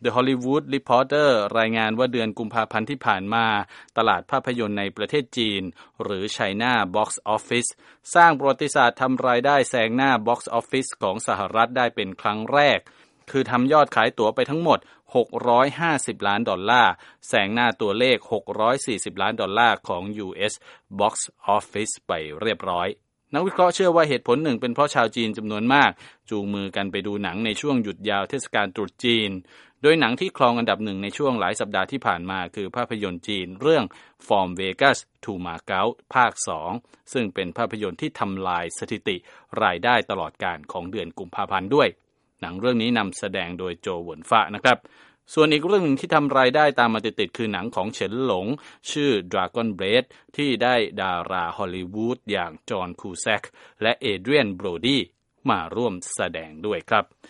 The Hollywood Reporter รายงานว่าเดือนกุมภาพันธ์ที่ผ่านมาตลาดภาพยนตร์ในประเทศจีนหรือ China Box Office สร้างประวัติศาสตร์ทำรายได้แซงหน้า Box Office ของสหรัฐได้เป็นครั้งแรกคือทำยอดขายตั๋วไปทั้งหมด$650 ล้านแซงหน้าตัวเลข$640 ล้านของ US Box Office ไปเรียบร้อยนักวิเคราะห์เชื่อว่าเหตุผลหนึ่งเป็นเพราะชาวจีนจำนวนมากจูงมือกันไปดูหนังในช่วงหยุดยาวเทศกาลตรุษจีนโดยหนังที่ครองอันดับหนึ่งในช่วงหลายสัปดาห์ที่ผ่านมาคือภาพยนตร์จีนเรื่อง From Vegas to Macau ภาค 2 ซึ่งเป็นภาพยนตร์ที่ทำลายสถิติรายได้ตลอดกาลของเดือนกุมภาพันธ์ด้วยหนังเรื่องนี้นำแสดงโดยโจหวนฟ้านะครับส่วนอีกเรื่องนึงที่ทำรายได้ตามมาติดๆคือหนังของเฉินหลงชื่อ Dragon Breath ที่ได้ดาราฮอลลีวูดอย่างจอห์นคูแซกและเอเดรียนโบรดีมาร่วมแสดงด้วยครับ